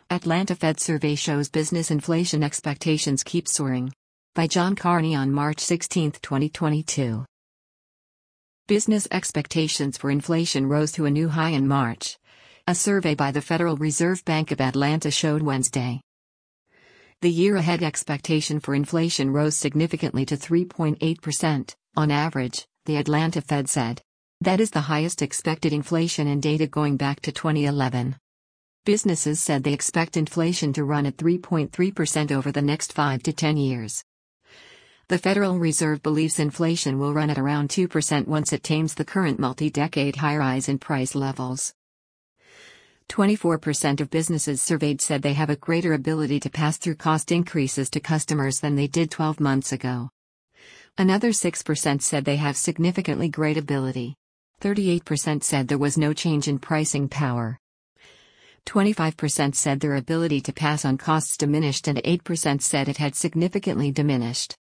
Atlanta Fed survey shows business inflation expectations keep soaring. By John Carney on March 16, 2022. Business expectations for inflation rose to a new high in March. A survey by the Federal Reserve Bank of Atlanta showed Wednesday. The year-ahead expectation for inflation rose significantly to 3.8%, on average, the Atlanta Fed said. That is the highest expected inflation in data going back to 2011. Businesses said they expect inflation to run at 3.3% over the next 5 to 10 years. The Federal Reserve believes inflation will run at around 2% once it tames the current multi-decade high rise in price levels. 24% of businesses surveyed said they have a greater ability to pass through cost increases to customers than they did 12 months ago. Another 6% said they have significantly great ability. 38% said there was no change in pricing power. 25% said their ability to pass on costs diminished and 8% said it had significantly diminished.